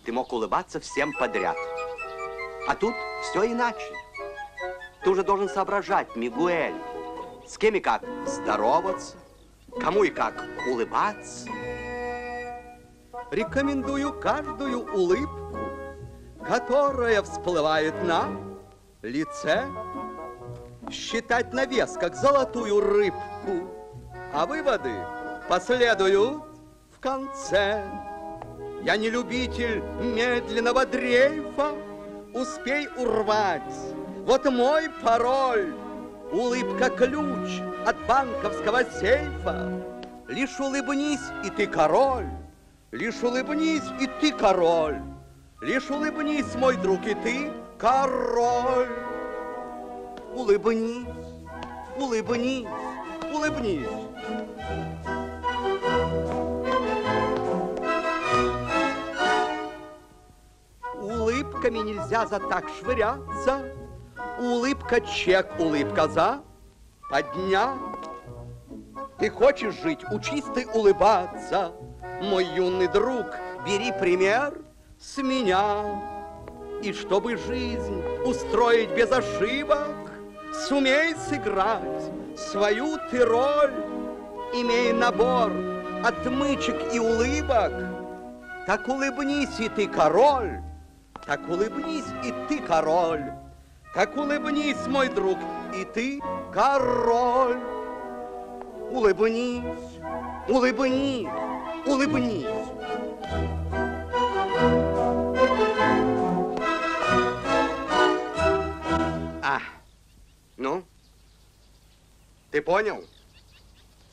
ты мог улыбаться всем подряд. А тут все иначе. Ты уже должен соображать, Мигуэль, с кем и как здороваться, кому и как улыбаться. Рекомендую каждую улыбку, которая всплывает на лице, считать на вес, как золотую рыбку, а выводы последуют в конце. Я не любитель медленного дрейфа, успей урвать. Вот мой пароль. Улыбка ключ от банковского сейфа. Лишь улыбнись, и ты король. Лишь улыбнись, и ты король. Лишь улыбнись, мой друг, и ты король. Улыбнись, улыбнись, улыбнись. Улыбками нельзя за так швыряться. Улыбка чек, улыбка за подня. Ты хочешь жить, учись ты улыбаться. Мой юный друг, бери пример с меня. И чтобы жизнь устроить без ошибок, сумей сыграть свою ты роль. Имей набор отмычек и улыбок. Так улыбнись, и ты король. Так улыбнись, и ты король. Так улыбнись, мой друг, и ты король. Улыбнись, улыбнись, улыбнись. Ну, ты понял?